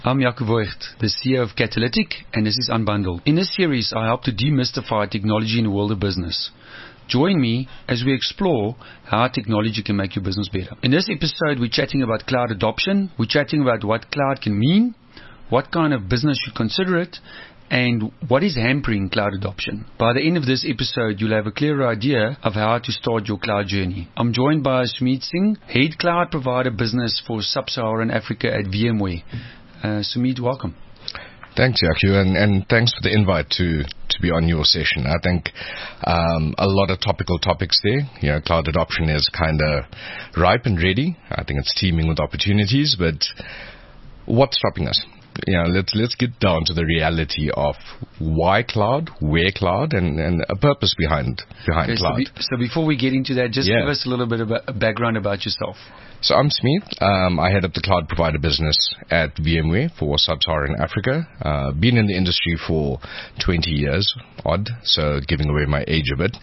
I'm Jaco Voigt, the CEO of Catalytic, and this is Unbundled. In this series, I help to demystify technology in the world of business. Join me as we explore how technology can make your business better. In this episode, we're chatting about cloud adoption. We're chatting about what cloud can mean, what kind of business should consider it, and what is hampering cloud adoption. By the end of this episode, you'll have a clearer idea of how to start your cloud journey. I'm joined by Sumit Singh, Head Cloud Provider Business for Sub-Saharan Africa at VMware. Sumit, welcome. Thanks, Jaco, and thanks for the invite to be on your session. I think a lot of topical topics there. You know, cloud adoption is kind of ripe and ready. I think it's teeming with opportunities, but what's stopping us? You know, let's get down to the reality of why cloud, where cloud, and a purpose behind cloud. So before we get into that, just give us a little bit of a background about yourself. So I'm Smith. I head up the cloud provider business at VMware for Sub-Saharan Africa. Been in the industry for 20 years, odd, so giving away my age a bit.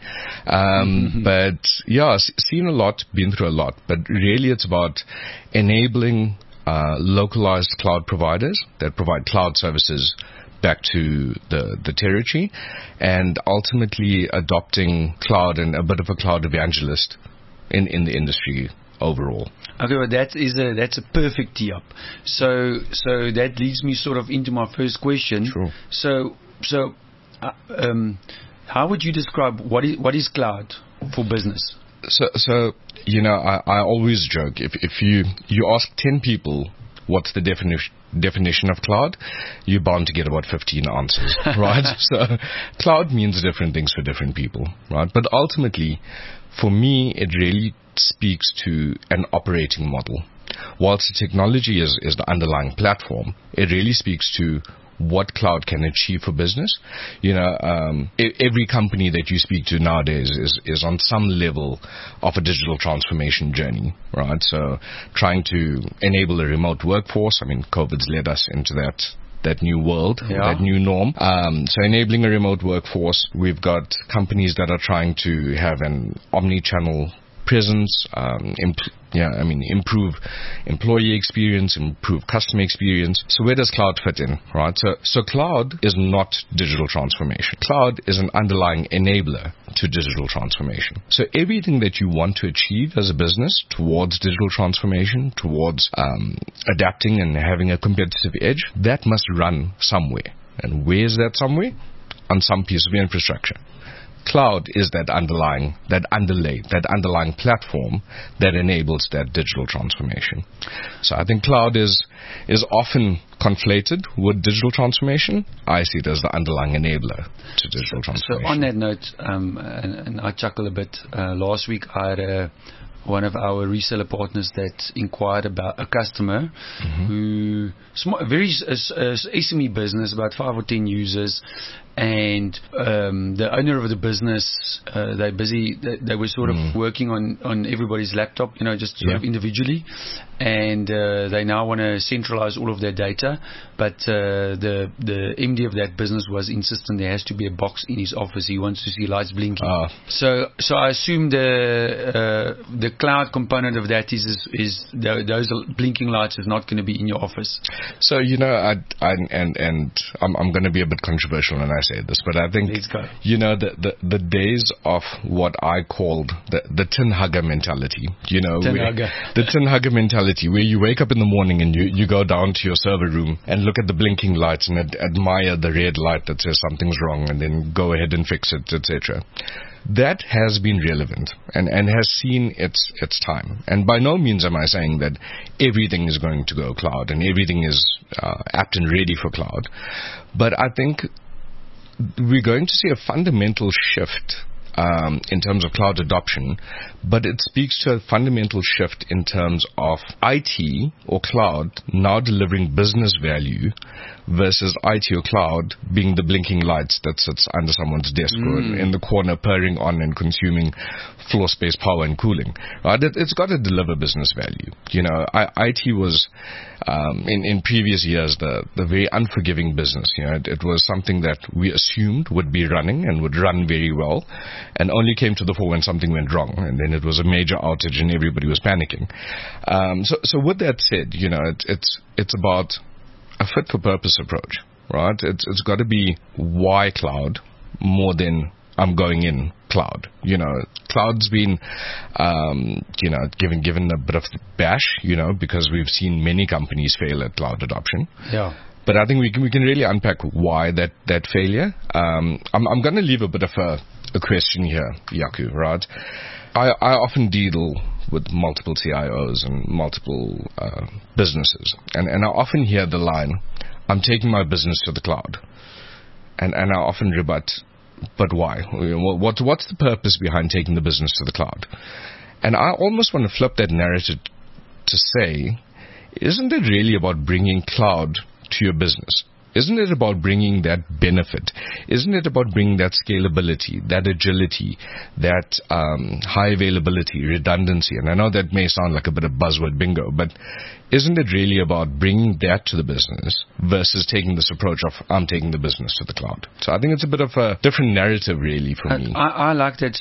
But yeah, seen a lot, been through a lot. But really it's about enabling localized cloud providers that provide cloud services back to the territory, and ultimately adopting cloud and a bit of a cloud evangelist in the industry overall. Okay, well that's a perfect tee up. So that leads me sort of into my first question. Sure. So how would you describe what is cloud for business? So you know, I always joke, if you ask 10 people what's the definition of cloud, you're bound to get about 15 answers, right? So cloud means different things for different people, right? But ultimately, for me, it really speaks to an operating model. Whilst the technology is the underlying platform, it really speaks to what cloud can achieve for business. You know, every company that you speak to nowadays is on some level of a digital transformation journey, right? So trying to enable a remote workforce. I mean, COVID's led us into that new world, that new norm. So enabling a remote workforce, we've got companies that are trying to have an omni-channel presence, improve employee experience, improve customer experience. So where does cloud fit in, right? So cloud is not digital transformation. Cloud is an underlying enabler to digital transformation. So everything that you want to achieve as a business towards digital transformation, towards adapting and having a competitive edge, that must run somewhere. And where is that somewhere? On some piece of infrastructure. Cloud is that underlying platform that enables that digital transformation. So I think cloud is often conflated with digital transformation. I see it as the underlying enabler to digital transformation. So on that note, and I chuckle a bit, last week I had one of our reseller partners that inquired about a customer who, very SME business, about 5 or 10 users, and the owner of the business, they were sort of working on everybody's laptop, you know, just sort of individually, and they now want to centralize all of their data, but the MD of that business was insistent there has to be a box in his office. He wants to see lights blinking. So I assume the cloud component of that is those blinking lights is not going to be in your office. So you know, I'm going to be a bit controversial when I say this, but I think you know the days of what I called the tin hugger mentality. You know, the tin hugger mentality, where you wake up in the morning and you go down to your server room and look at the blinking lights and admire the red light that says something's wrong, and then go ahead and fix it, etc. That has been relevant and has seen its time. And by no means am I saying that everything is going to go cloud and everything is apt and ready for cloud. But I think we're going to see a fundamental shift in terms of cloud adoption, but it speaks to a fundamental shift in terms of IT or cloud now delivering business value versus IT or cloud being the blinking lights that sits under someone's desk or in the corner purring on and consuming floor space power and cooling. Right? It's got to deliver business value. You know, IT was in previous years the very unforgiving business. You know, it was something that we assumed would be running and would run very well, and only came to the fore when something went wrong, and then it was a major outage and everybody was panicking. So with that said, you know, it's about a fit-for-purpose approach, right? It's got to be why cloud more than I'm going in cloud. Cloud's been, given a bit of the bash, because we've seen many companies fail at cloud adoption. Yeah. But I think we can really unpack why that failure. I'm going to leave a bit of a question here, Jaco, right? I often deal with multiple CIOs and multiple businesses, and I often hear the line, "I'm taking my business to the cloud," and I often rebut, but why? What's the purpose behind taking the business to the cloud? And I almost want to flip that narrative to say, isn't it really about bringing cloud to your business? Isn't it about bringing that benefit? Isn't it about bringing that scalability, that agility, that high availability, redundancy? And I know that may sound like a bit of buzzword bingo, but isn't it really about bringing that to the business versus taking this approach of, I'm taking the business to the cloud? So I think it's a bit of a different narrative, really, for me. I like that.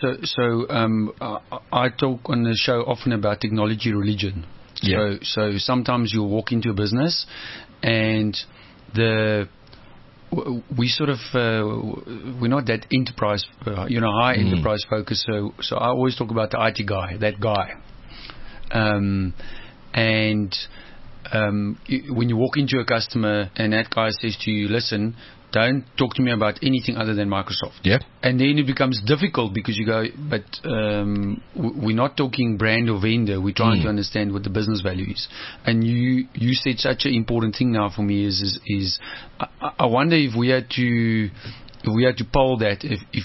I talk on the show often about technology religion. Yeah. So sometimes you'll walk into a business and we sort of we're not that enterprise, high enterprise focus. So I always talk about the IT guy, that guy. When you walk into a customer and that guy says to you, listen, don't talk to me about anything other than Microsoft. Yeah. And then it becomes difficult because you go, but we're not talking brand or vendor. We're trying to understand what the business value is. And you said such an important thing now for me is I wonder if we had to poll that if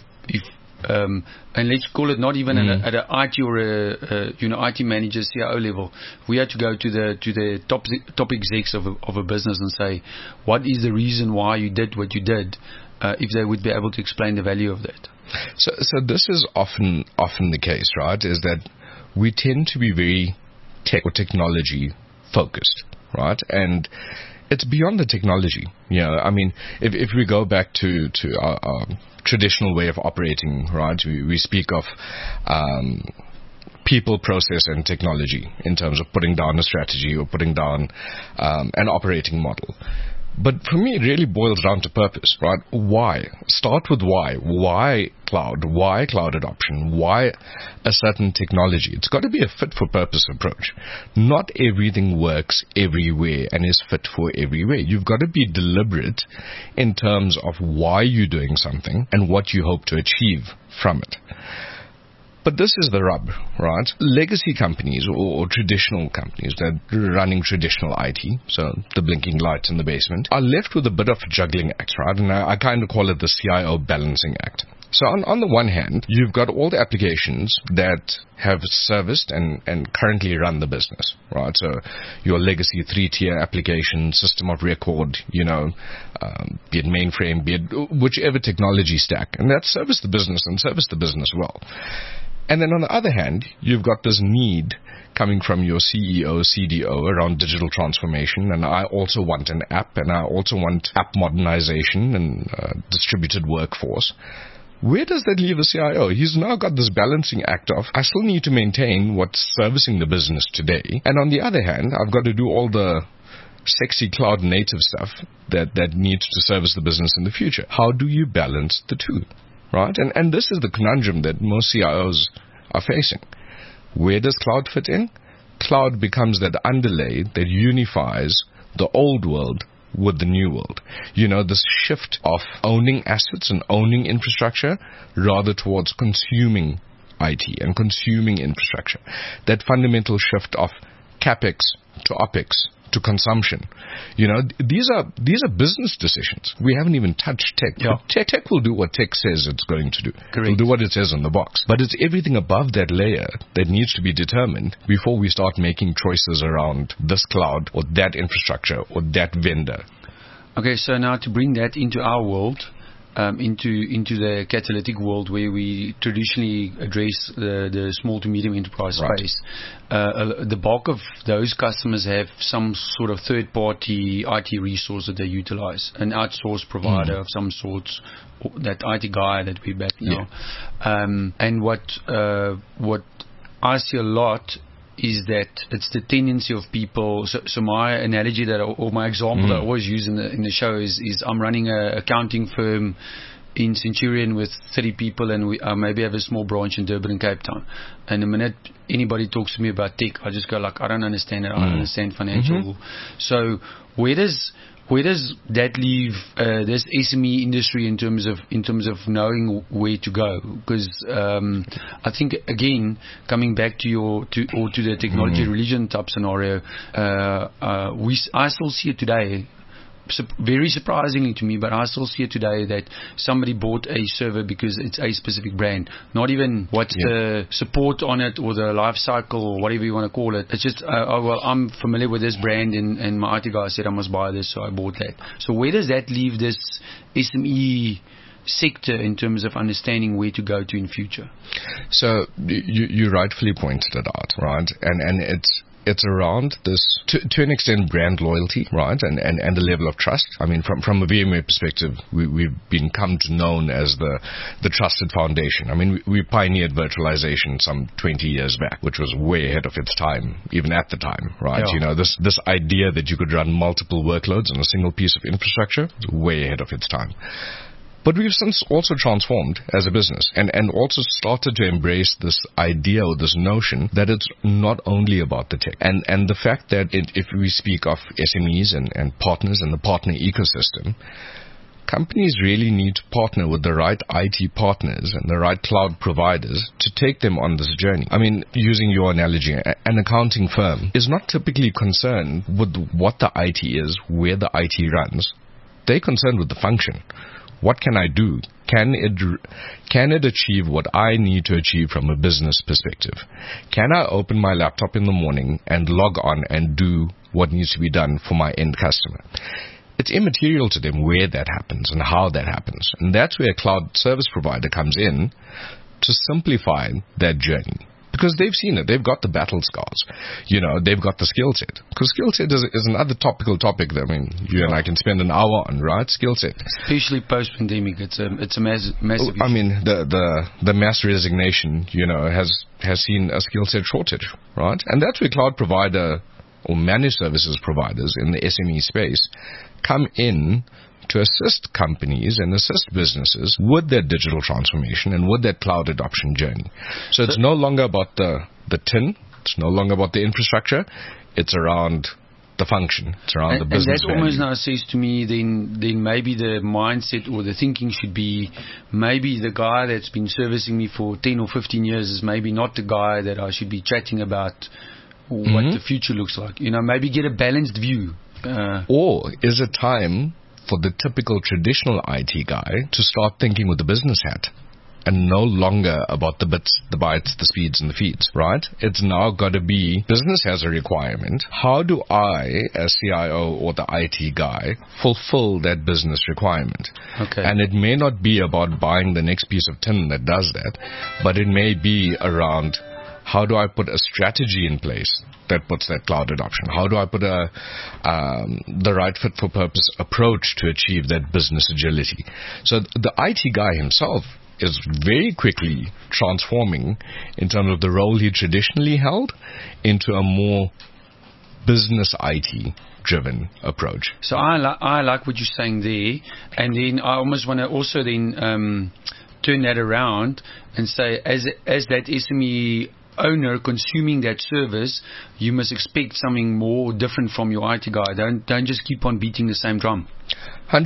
and let's call it not even at an IT or a IT manager, CIO level. We had to go to the top execs of a business and say, what is the reason why you did what you did? If they would be able to explain the value of that. So this is often the case, right? Is that we tend to be very technology focused, right? And it's beyond the technology. I mean, if we go back to our traditional way of operating, right? We speak of people, process, and technology in terms of putting down a strategy or putting down an operating model. But for me, it really boils down to purpose, right? Why? Start with why. Why cloud? Why cloud adoption? Why a certain technology? It's got to be a fit-for-purpose approach. Not everything works everywhere and is fit for everywhere. You've got to be deliberate in terms of why you're doing something and what you hope to achieve from it. But this is the rub, right? Legacy companies or traditional companies that are running traditional IT, so the blinking lights in the basement, are left with a bit of a juggling act, right? And I kind of call it the CIO balancing act. So on the one hand, you've got all the applications that have serviced and currently run the business, right? So your legacy 3-tier application, system of record, be it mainframe, be it whichever technology stack, and that service the business and service the business well. And then on the other hand, you've got this need coming from your CEO, CDO around digital transformation, and I also want an app, and I also want app modernization and distributed workforce. Where does that leave the CIO? He's now got this balancing act of, I still need to maintain what's servicing the business today, and on the other hand, I've got to do all the sexy cloud native stuff that needs to service the business in the future. How do you balance the two? Right? And this is the conundrum that most CIOs are facing. Where does cloud fit in? Cloud becomes that underlay that unifies the old world with the new world. This shift of owning assets and owning infrastructure rather towards consuming IT and consuming infrastructure. That fundamental shift of CapEx to OpEx to consumption. These are business decisions. We haven't even touched tech. Yeah. Tech will do what tech says it's going to do. Correct. It'll do what it says on the box. But it's everything above that layer that needs to be determined before we start making choices around this cloud or that infrastructure or that vendor. Okay, so now to bring that into our world, into the catalytic world where we traditionally address the small to medium enterprise space. The bulk of those customers have some sort of third-party IT resource that they utilize, an outsourced provider of some sort, that IT guy that we back now. And what I see a lot is that it's the tendency of people. So my analogy or my example that I always use in the show is I'm running a accounting firm in Centurion with 30 people, and we maybe have a small branch in Durban and Cape Town. And the minute anybody talks to me about tech, I just go like, I don't understand it. I don't understand financial. So where does that leave this SME industry in terms of knowing where to go? Because I think, again, coming back to the technology religion type scenario, I still see it today. Very surprisingly to me, but I still see it today that somebody bought a server because it's a specific brand. Not even what's the support on it or the life cycle or whatever you want to call it. It's just, I'm familiar with this brand and my IT guy said I must buy this, so I bought that. So where does that leave this SME sector in terms of understanding where to go to in future? So you rightfully pointed it out, right? And it's around this, to an extent, brand loyalty, right, and the level of trust. I mean, from a VMware perspective, we've come to known as the trusted foundation. I mean, we pioneered virtualization some 20 years back, which was way ahead of its time, even at the time, right? Yeah. You know, this idea that you could run multiple workloads on a single piece of infrastructure was way ahead of its time. But we've since also transformed as a business and also started to embrace this idea or this notion that it's not only about the tech. And the fact that if we speak of SMEs and partners and the partner ecosystem, companies really need to partner with the right IT partners and the right cloud providers to take them on this journey. I mean, using your analogy, an accounting firm is not typically concerned with what the IT is, where the IT runs. They're concerned with the function. What can I do? Can it achieve what I need to achieve from a business perspective? Can I open my laptop in the morning and log on and do what needs to be done for my end customer? It's immaterial to them where that happens and how that happens. And that's where a cloud service provider comes in to simplify that journey. Because they've seen it. They've got the battle scars. You know, they've got the skill set. Because skill set is another topical topic that, I mean, you and I can spend an hour on, right? Skill set. Especially post-pandemic. It's a massive issue. I mean, the mass resignation, you know, has seen a skill set shortage, right? And that's where cloud provider or managed services providers in the SME space come in to assist companies and assist businesses with their digital transformation and with their cloud adoption journey. So it's no longer about the tin. It's no longer about the infrastructure. It's around the function. It's around the business value. And that almost now says to me then maybe the mindset or the thinking should be maybe the guy that's been servicing me for 10 or 15 years is maybe not the guy that I should be chatting about what the future looks like. You know, maybe get a balanced view. Or is it time for the typical traditional IT guy to start thinking with the business hat and no longer about the bits, the bytes, the speeds, and the feeds, right? It's now got to be, business has a requirement. How do I, as CIO or the IT guy, fulfill that business requirement? Okay. And it may not be about buying the next piece of tin that does that, but it may be around how do I put a strategy in place that puts that cloud adoption? How do I put the right fit for purpose approach to achieve that business agility? So the IT guy himself is very quickly transforming in terms of the role he traditionally held into a more business IT driven approach. So I like what you're saying there, and then I almost want to also then turn that around and say as that SME owner consuming that service, you must expect something more different from your IT guy. Don't just keep on beating the same drum. 100%.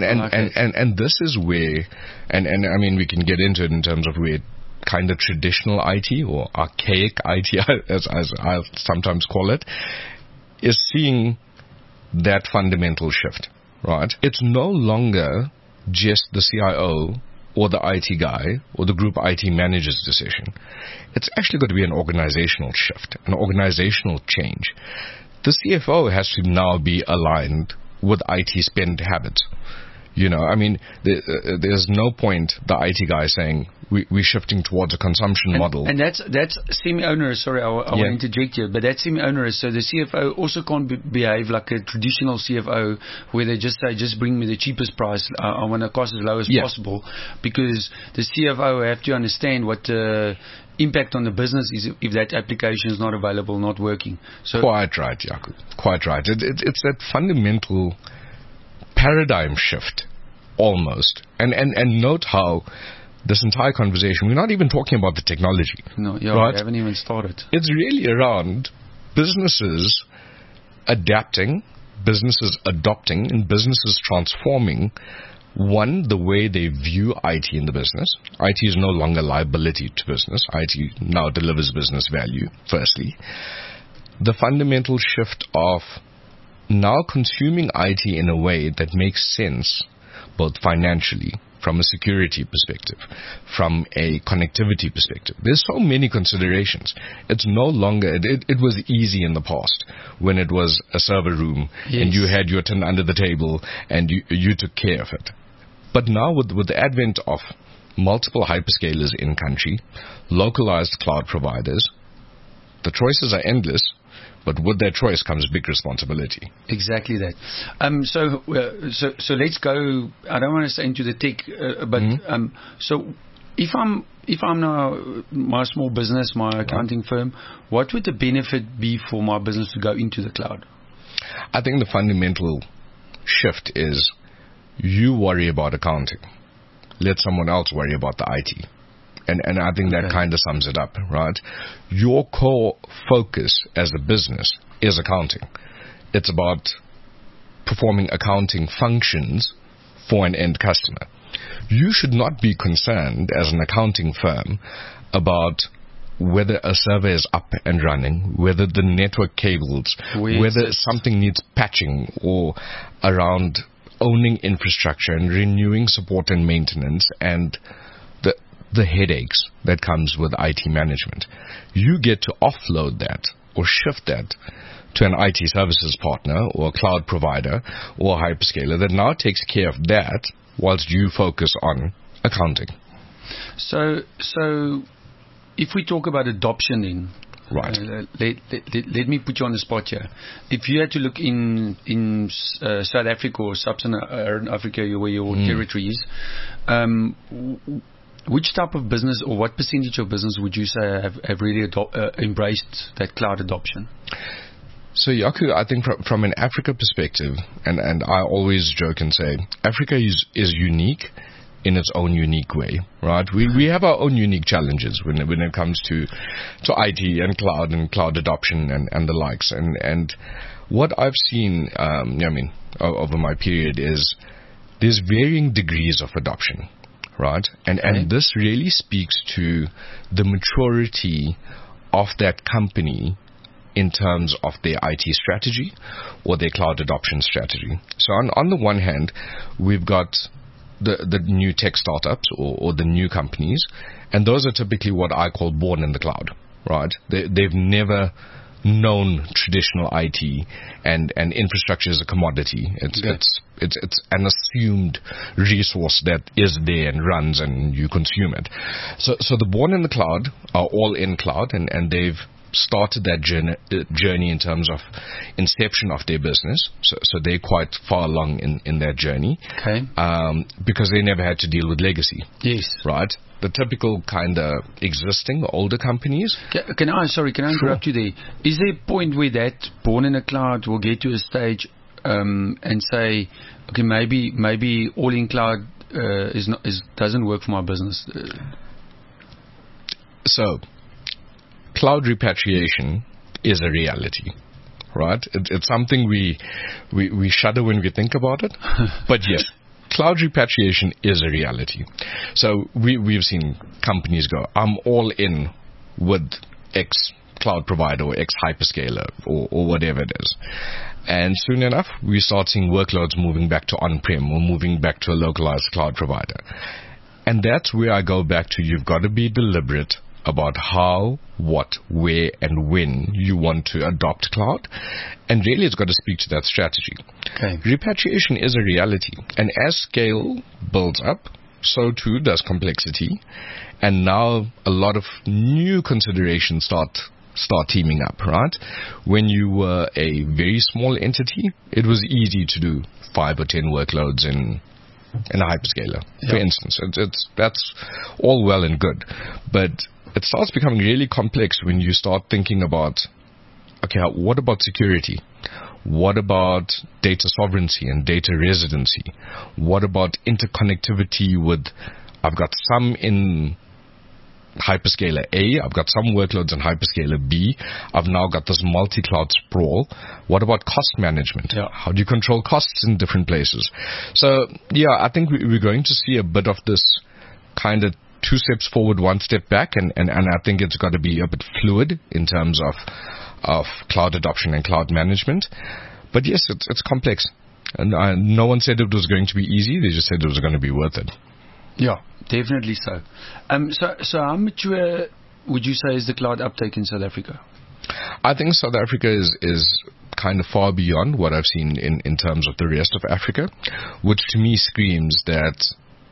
And this is where, and I mean, we can get into it in terms of where kind of traditional IT or archaic IT, as I sometimes call it, is seeing that fundamental shift, right? It's no longer just the CIO or the IT guy or the group IT manager's decision. It's actually got to be an organizational shift, an organizational change. The CFO has to now be aligned with IT spend habits. You know, I mean, there's no point the IT guy saying we're shifting towards a consumption model. And that's semi-onerous. Sorry, I want to interject here, but that's semi-onerous. So the CFO also can't behave like a traditional CFO where they just say, just bring me the cheapest price. I want to cost as low as possible, because the CFO have to understand what impact on the business is if that application is not available, not working. So quite right, Jaco. Quite right. It's that fundamental paradigm shift, almost. And note how this entire conversation, we're not even talking about the technology. No, right? We haven't even started. It's really around businesses adapting, businesses adopting, and businesses transforming. One, the way they view IT in the business. IT is no longer liability to business. IT now delivers business value, firstly. The fundamental shift of now consuming IT in a way that makes sense, both financially, from a security perspective, from a connectivity perspective. There's so many considerations. It's no longer, it was easy in the past when it was a server room and you had your tin under the table and you took care of it. But now with the advent of multiple hyperscalers in country, localized cloud providers, the choices are endless. But with that choice comes big responsibility. Exactly that. So let's go. I don't want to say into the tech, but so if I'm now my small business, my accounting firm, what would the benefit be for my business to go into the cloud? I think the fundamental shift is you worry about accounting, let someone else worry about the IT. And I think that kind of sums it up, right? Your core focus as a business is accounting. It's about performing accounting functions for an end customer. You should not be concerned as an accounting firm about whether a server is up and running, whether the network cables, whether something needs patching, or around owning infrastructure and renewing support and maintenance and the headaches that comes with IT management. You get to offload that or shift that to an IT services partner or a cloud provider or a hyperscaler that now takes care of that whilst you focus on accounting. So if we talk about adoption then, right. Let me put you on the spot here. If you had to look in South Africa or Sub-Saharan Africa where your territory is, which type of business or what percentage of business would you say have really embraced that cloud adoption? So, Jaco, I think from an Africa perspective, and I always joke and say, Africa is unique in its own unique way, right? We have our own unique challenges when it comes to IT and cloud adoption and the likes. And what I've seen, over my period is there's varying degrees of adoption. Right, and this really speaks to the maturity of that company in terms of their IT strategy or their cloud adoption strategy. So on the one hand, we've got the new tech startups or the new companies, and those are typically what I call born in the cloud. Right, they've never known traditional IT and infrastructure is a commodity. It's an assumed resource that is there and runs and you consume it. So the born in the cloud are all in cloud and they've started that journey in terms of inception of their business. So they're quite far along in that journey. Okay. Because they never had to deal with legacy. Yes. Right? The typical kind of existing older companies. Can I interrupt you there? Is there a point where that born in the cloud will get to a stage and say, okay, maybe all in cloud doesn't work for my business? So, cloud repatriation is a reality, right? It's something we shudder when we think about it, but yes. Cloud repatriation is a reality. So we've seen companies go, I'm all in with X cloud provider or X hyperscaler or whatever it is. And soon enough, we start seeing workloads moving back to on-prem or moving back to a localized cloud provider. And that's where I go back to, you've got to be deliberate about how, what, where, and when you want to adopt cloud. And really, it's got to speak to that strategy. Okay. Repatriation is a reality. And as scale builds up, so too does complexity. And now a lot of new considerations start teaming up, right? When you were a very small entity, it was easy to do 5 or 10 workloads in a hyperscaler, for instance. That's all well and good. But it starts becoming really complex when you start thinking about, okay, what about security? What about data sovereignty and data residency? What about interconnectivity with, I've got some in hyperscaler A, I've got some workloads in hyperscaler B, I've now got this multi-cloud sprawl. What about cost management? Yeah. How do you control costs in different places? So, yeah, I think we're going to see a bit of this kind of 2 steps forward, 1 step back, and I think it's got to be a bit fluid in terms of cloud adoption and cloud management. But yes, it's complex. And no one said it was going to be easy, they just said it was going to be worth it. Yeah, definitely so. So how mature would you say is the cloud uptake in South Africa? I think South Africa is kind of far beyond what I've seen in terms of the rest of Africa, which to me screams that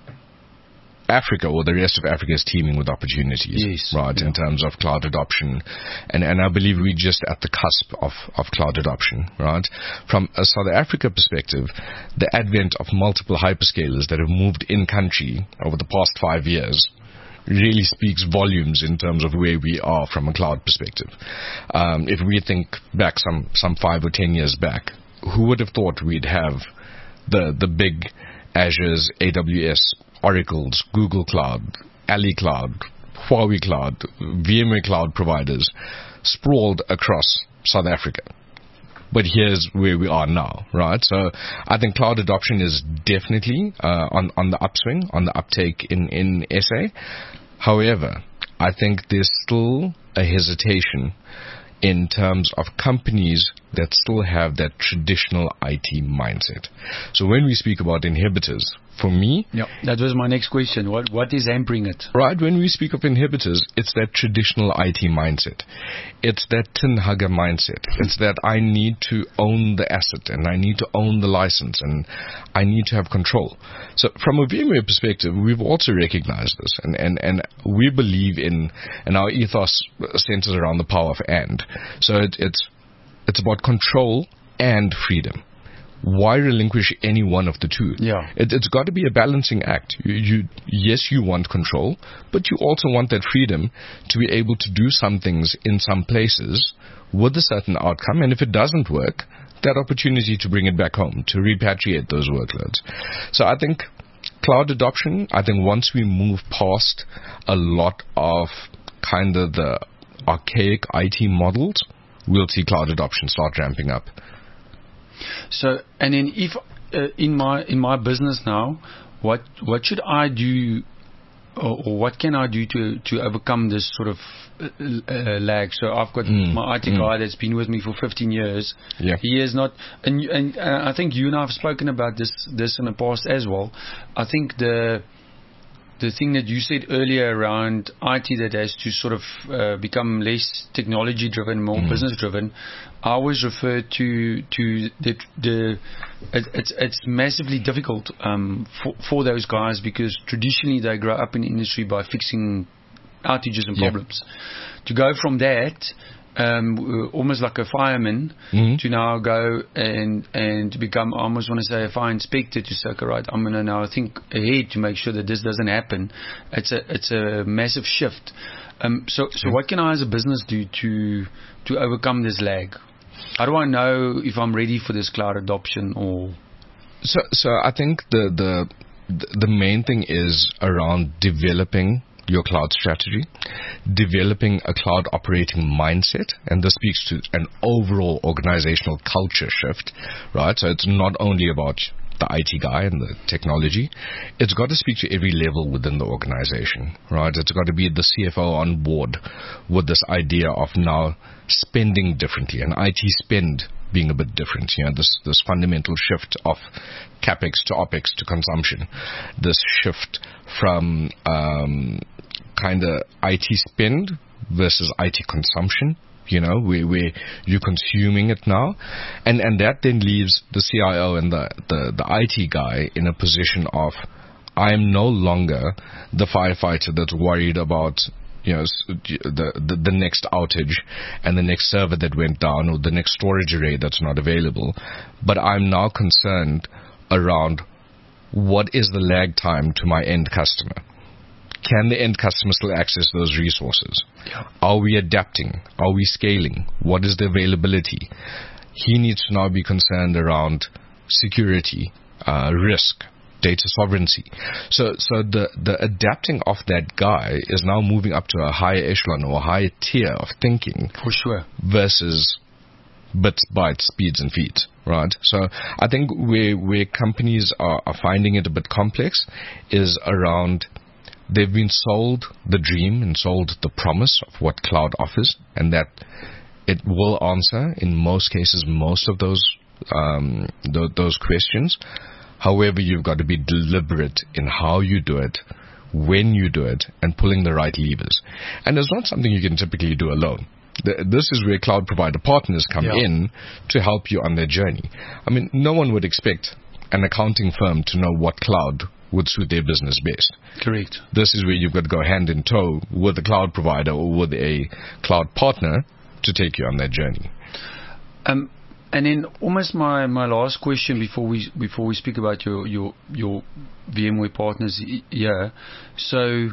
Africa, or the rest of Africa, is teeming with opportunities, yes, right, in terms of cloud adoption. And I believe we're just at the cusp of cloud adoption, right? From a South Africa perspective, the advent of multiple hyperscalers that have moved in country over the past 5 years really speaks volumes in terms of where we are from a cloud perspective. If we think back some 5 or 10 years back, who would have thought we'd have the big Azures, AWS, Oracle's, Google Cloud, Ali Cloud, Huawei Cloud, VMware Cloud providers sprawled across South Africa. But here's where we are now, right? So I think cloud adoption is definitely on the upswing, on the uptake in SA. However, I think there's still a hesitation in terms of companies that still have that traditional IT mindset. So when we speak about inhibitors, for me... Yeah, that was my next question. What is hampering it? Right, when we speak of inhibitors, it's that traditional IT mindset. It's that tin hugger mindset. It's that I need to own the asset, and I need to own the license, and I need to have control. So from a VMware perspective, we've also recognized this, and we believe in, and our ethos centers around the power of and. So it's about control and freedom. Why relinquish any one of the two? Yeah. It's got to be a balancing act. Yes, you want control, but you also want that freedom to be able to do some things in some places with a certain outcome, and if it doesn't work, that opportunity to bring it back home, to repatriate those workloads. So I think cloud adoption, I think once we move past a lot of kind of the archaic IT models, we'll see cloud adoption start ramping up. So, and then if in my business now, what should I do, or what can I do to overcome this sort of lag? So I've got my IT guy that's been with me for 15 years. Yeah. He is not, and I think you and I have spoken about this in the past as well. I think the thing that you said earlier around IT that has to sort of become less technology driven, more business driven, I always refer to it's massively difficult for those guys, because traditionally they grow up in the industry by fixing outages and problems. To go from that, almost like a fireman, to now go and to become, I almost want to say, a fire inspector, to say, okay, right, I'm going to now think ahead to make sure that this doesn't happen. It's a massive shift. So what can I as a business do to overcome this lag? How do I know if I'm ready for this cloud adoption? Or so I think the main thing is around developing your cloud strategy, developing a cloud operating mindset, and this speaks to an overall organizational culture shift, right? So it's not only about the IT guy and the technology, it's got to speak to every level within the organization, right? It's got to be the CFO on board with this idea of now spending differently, and IT spend being a bit different, this fundamental shift of capex to opex to consumption, this shift from kind of IT spend versus IT consumption, where you're consuming it now. And that then leaves the CIO and the IT guy in a position of, I am no longer the firefighter that's worried about the next outage and the next server that went down or the next storage array that's not available. But I'm now concerned around what is the lag time to my end customer. Can the end customer still access those resources? Yeah. Are we adapting? Are we scaling? What is the availability? He needs to now be concerned around security, risk, data sovereignty. So the adapting of that guy is now moving up to a higher echelon or a higher tier of thinking. For sure. Versus bits, bytes, speeds and feeds, right? So I think where companies are finding it a bit complex is around they've been sold the dream and sold the promise of what cloud offers, and that it will answer, in most cases, most of those questions. However, you've got to be deliberate in how you do it, when you do it, and pulling the right levers. And it's not something you can typically do alone. This is where cloud provider partners come in to help you on their journey. I mean, no one would expect an accounting firm to know what cloud would suit their business best. Correct. This is where you've got to go hand in toe with a cloud provider or with a cloud partner to take you on that journey. And then almost my last question before we speak about your VMware partners here. So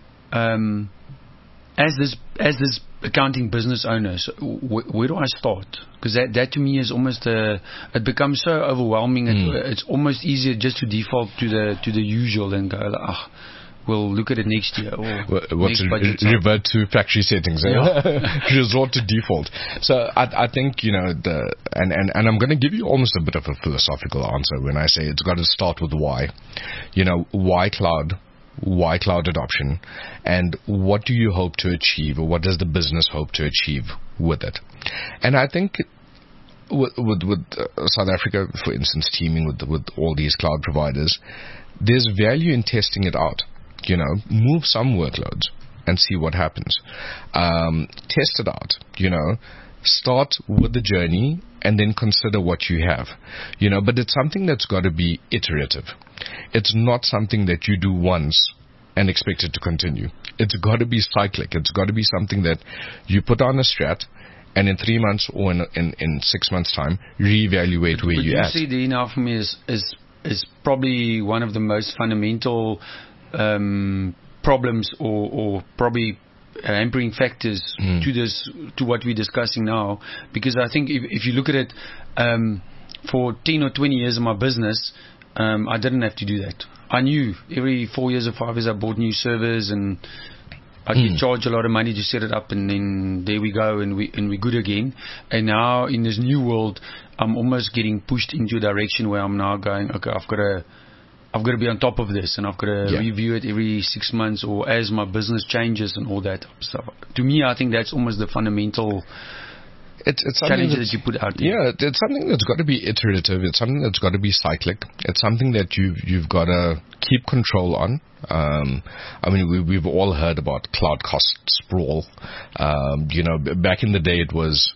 as this accounting business owner, so where do I start? Because that to me is almost it becomes so overwhelming. It's almost easier just to default to the usual and go, we'll look at it next year. Or next budget revert to factory settings. Resort to default. So I think, and I'm going to give you almost a bit of a philosophical answer when I say it's got to start with why. Why cloud? Why cloud adoption? And what do you hope to achieve, or what does the business hope to achieve with it? And I think with South Africa, for instance, teaming with all these cloud providers, there's value in testing it out. Move some workloads and see what happens. Test it out. Start with the journey and then consider what you have. But it's something that's got to be iterative. It's not something that you do once and expect it to continue. It's got to be cyclic. It's got to be something that you put on a strat and in 3 months or in 6 months' time, reevaluate where you're at. What you see there now for me is probably one of the most fundamental problems or probably hampering factors to what we're discussing now, because I think if you look at it, for 10 or 20 years of my business, I didn't have to do that. I knew every 4 years or 5 years I bought new servers and I get charged a lot of money to set it up, and then there we go, and we're good again. And now in this new world, I'm almost getting pushed into a direction where I'm now going, okay, I've got to be on top of this, and I've got to review it every 6 months or as my business changes and all that stuff. To me, I think that's almost the fundamental it's challenge that you put out there. Yeah, it's something that's got to be iterative. It's something that's got to be cyclic. It's something that you've got to keep control on. I mean, we've all heard about cloud cost sprawl. Back in the day, it was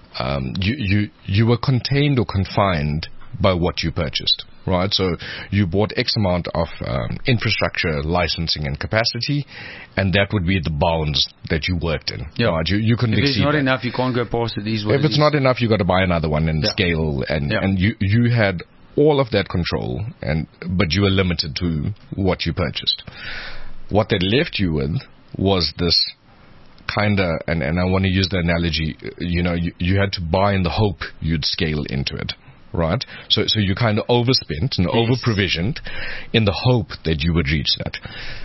you were contained or confined by what you purchased, right? So you bought X amount of infrastructure, licensing, and capacity, and that would be the bounds that you worked in. Yeah. Right? You couldn't exceed that. If it's not enough, you can't go past it. If it's not enough, you got to buy another one and scale, and you had all of that control, but you were limited to what you purchased. What that left you with was this kind of, and I want to use the analogy, you had to buy in the hope you'd scale into it. Right, so you kind of overspent and over-provisioned in the hope that you would reach that.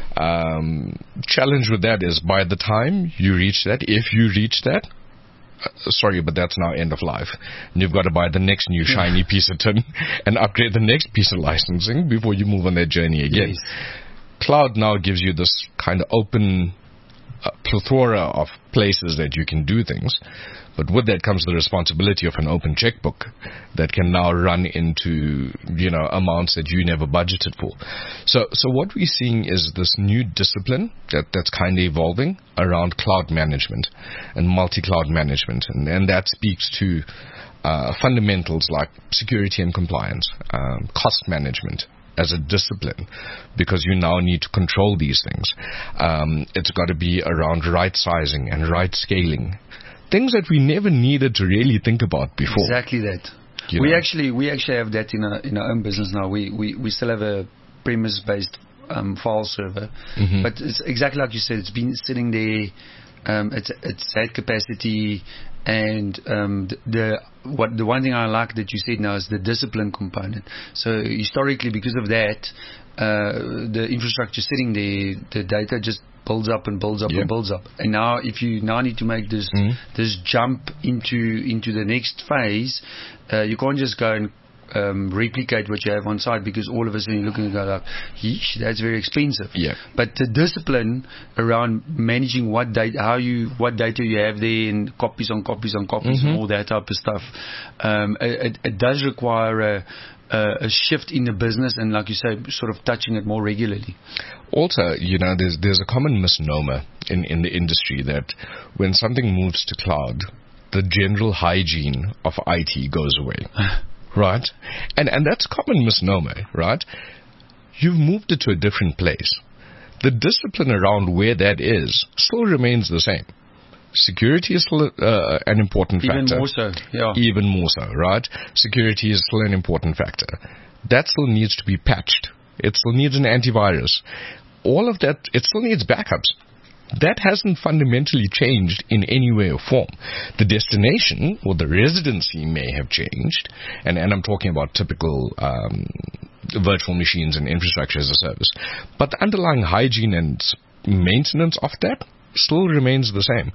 Challenge with that is by the time you reach that, if you reach that, sorry, but that's now end of life. And you've got to buy the next new shiny piece of tin and upgrade the next piece of licensing before you move on that journey again. Yes. Cloud now gives you this kind of open a plethora of places that you can do things. But with that comes the responsibility of an open checkbook that can now run into, amounts that you never budgeted for. So what we're seeing is this new discipline that's kind of evolving around cloud management and multi-cloud management. And that speaks to fundamentals like security and compliance, cost management as a discipline, because you now need to control these things. It's got to be around right sizing and right scaling. Things that we never needed to really think about before. Exactly that. We actually have that in our own business now. We still have a premise-based file server, but it's exactly like you said. It's been sitting there. It's had capacity, and the one thing I like that you said now is the discipline component. So historically, because of that, the infrastructure sitting there, the data just builds up and builds up and builds up. And now, if you now need to make this jump into the next phase, you can't just go and replicate what you have on site, because all of a sudden you're looking and go like, yeesh, that's very expensive. Yeah. But the discipline around managing what data you have there, and copies on copies on copies and all that type of stuff, it does require a shift in the business, and like you say, sort of touching it more regularly. Also, there's a common misnomer in the industry that when something moves to cloud, the general hygiene of IT goes away. Right? And that's a common misnomer, right? You've moved it to a different place. The discipline around where that is still remains the same. Security is still an important factor. Even more so, yeah. Even more so, right? Security is still an important factor. That still needs to be patched. It still needs an antivirus. All of that, it still needs backups. That hasn't fundamentally changed in any way or form. The destination or the residency may have changed, and I'm talking about typical virtual machines and infrastructure as a service. But the underlying hygiene and maintenance of that still remains the same.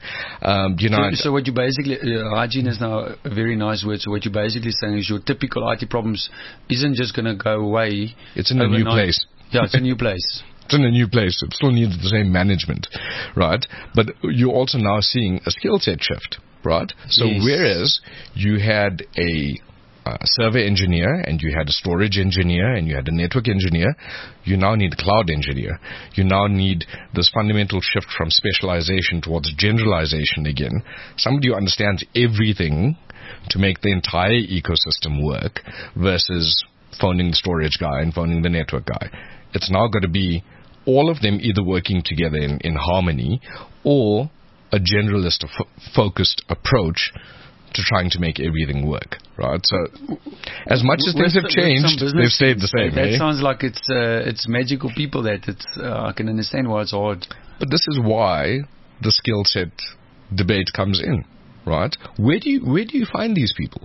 So what you basically, hygiene is now a very nice word. So what you're basically saying is your typical IT problems isn't just going to go away. It's in a new place. Yeah, it's a new place. It's in a new place. It still needs the same management, right? But you're also now seeing a skill set shift, right? So whereas you had a server engineer, and you had a storage engineer, and you had a network engineer, you now need a cloud engineer. You now need this fundamental shift from specialization towards generalization again. Somebody who understands everything to make the entire ecosystem work, versus phoning the storage guy and phoning the network guy. It's now got to be all of them either working together in harmony, or a generalist focused approach to trying to make everything work, right? So, as much as things have changed, they've stayed the same. That sounds like it's magical people. That I can understand why it's hard. But this is why the skill set debate comes in, right? Where do you find these people?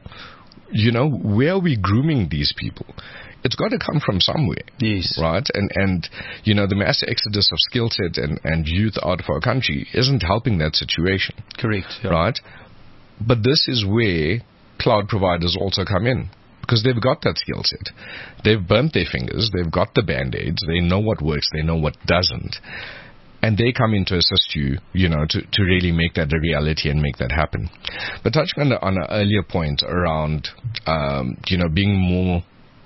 Where are we grooming these people? It's got to come from somewhere. Yes. Right? And the mass exodus of skill set and youth out of our country isn't helping that situation. Correct. Yeah. Right? But this is where cloud providers also come in, because they've got that skill set. They've burnt their fingers. They've got the Band-Aids. They know what works. They know what doesn't. And they come in to assist you, to really make that a reality and make that happen. But touching on an earlier point around, being more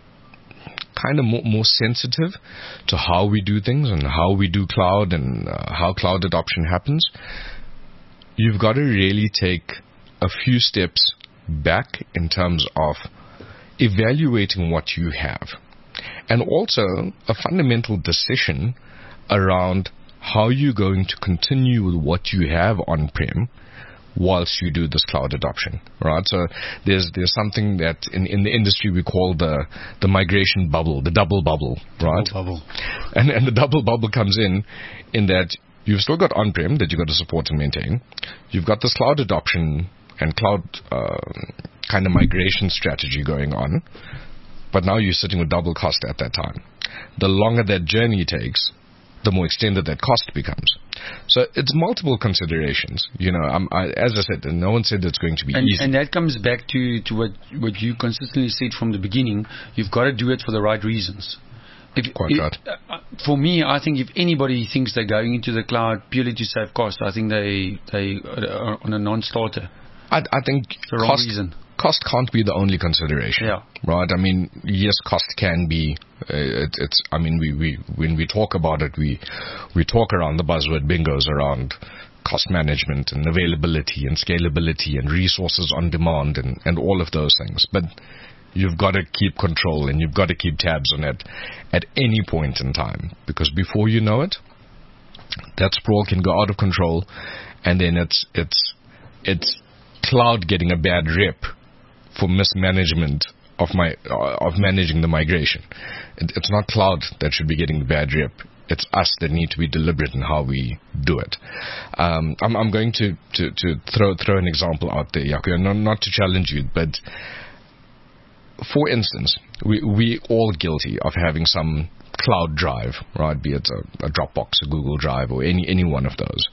sensitive to how we do things and how we do cloud and how cloud adoption happens, you've got to really take a few steps back in terms of evaluating what you have, and also a fundamental decision around how you're going to continue with what you have on-prem whilst you do this cloud adoption, right? So there's something that in the industry we call the migration bubble, the double bubble, right? Double bubble. And the double bubble comes in that you've still got on-prem that you've got to support and maintain. You've got this cloud adoption and cloud kind of migration strategy going on, but now you're sitting with double cost at that time. The longer that journey takes, the more extended that cost becomes. So it's multiple considerations. As I said, no one said it's going to be easy. And that comes back to what you consistently said from the beginning. You've got to do it for the right reasons. For me, I think if anybody thinks they're going into the cloud purely to save cost, I think they are on a non-starter. I think the wrong reason. Cost can't be the only consideration, right? I mean, yes, cost can be. I mean, we when we talk about it, we talk around the buzzword bingos around cost management and availability and scalability and resources on demand and all of those things. But you've got to keep control and you've got to keep tabs on it at any point in time, because before you know it, that sprawl can go out of control, and then it's cloud getting a bad rep for mismanagement of managing the migration. It's not cloud that should be getting the bad rep. It's us that need to be deliberate in how we do it. I'm going to throw an example out there, Jaco, not to challenge you, but for instance, we all guilty of having some cloud drive, right? Be it a Dropbox, a Google Drive, or any one of those.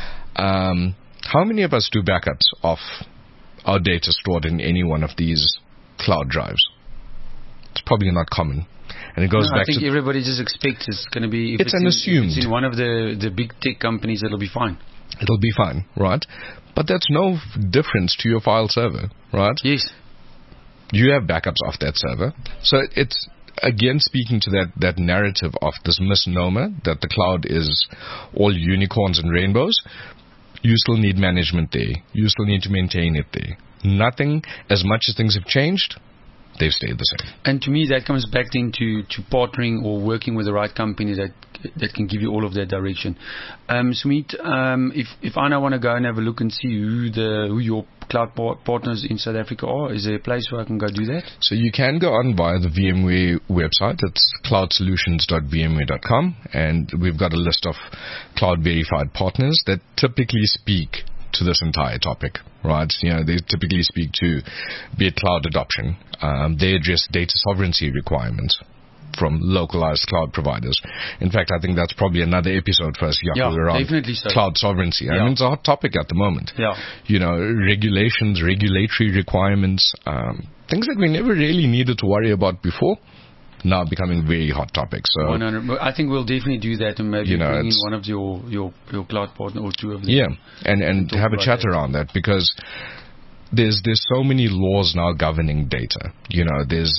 How many of us do backups of our data stored in any one of these cloud drives? It's probably not common. And it goes back to... I think everybody just expects it's going to be... It's assumed. If it's in one of the big tech companies, it'll be fine. It'll be fine, right? But that's no difference to your file server, right? Yes. You have backups of that server. So it's, again, speaking to that narrative of this misnomer that the cloud is all unicorns and rainbows. You still need management there. You still need to maintain it there. Nothing, as much as things have changed, they've stayed the same. And to me, that comes back into partnering or working with the right company that can give you all of that direction. Sumit, if I now want to go and have a look and see who your cloud partners in South Africa are, is there a place where I can go do that? So you can go on via the VMware website. It's cloudsolutions.vmware.com, and we've got a list of cloud verified partners that typically speak to this entire topic, right? You know, they typically speak to, be it cloud adoption. They address data sovereignty requirements from localized cloud providers. In fact, I think that's probably another episode for us, Jaco, around definitely so. Cloud sovereignty. I mean, it's a hot topic at the moment. You know, regulations, regulatory requirements, things that we never really needed to worry about before, now becoming very hot topics. So 100. I think we'll definitely do that, and maybe bring in one of your cloud partners or two of them. Yeah, and have a chat around that, because there's so many laws now governing data. You know, there's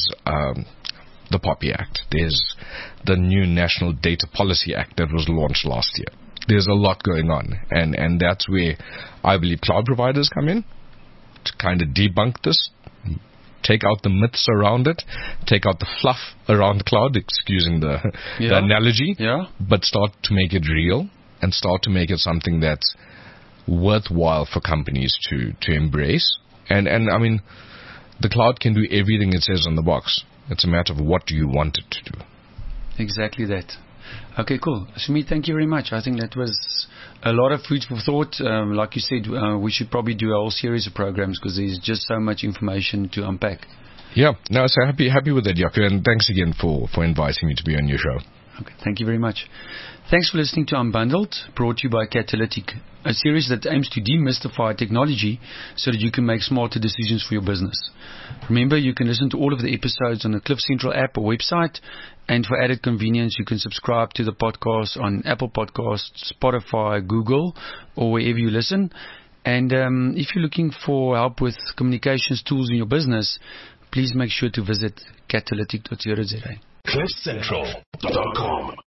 the POPI Act. There's the new National Data Policy Act that was launched last year. There's a lot going on, and that's where I believe cloud providers come in to kind of debunk this, take out the myths around it, take out the fluff around cloud, excusing the analogy, but start to make it real and start to make it something that's worthwhile for companies to embrace. And I mean, the cloud can do everything it says on the box. It's a matter of what do you want it to do. Exactly that. Okay, cool. Sumit, thank you very much. I think that was a lot of food for thought. Like you said, we should probably do a whole series of programs, because there's just so much information to unpack. Yeah, no, so happy with that, Jaco, and thanks again for inviting me to be on your show. Okay, thank you very much. Thanks for listening to Unbundled, brought to you by Catalytic, a series that aims to demystify technology so that you can make smarter decisions for your business. Remember, you can listen to all of the episodes on the Cliff Central app or website, and for added convenience, you can subscribe to the podcast on Apple Podcasts, Spotify, Google, or wherever you listen. And if you're looking for help with communications tools in your business, please make sure to visit catalytic.co.za. CliffCentral.com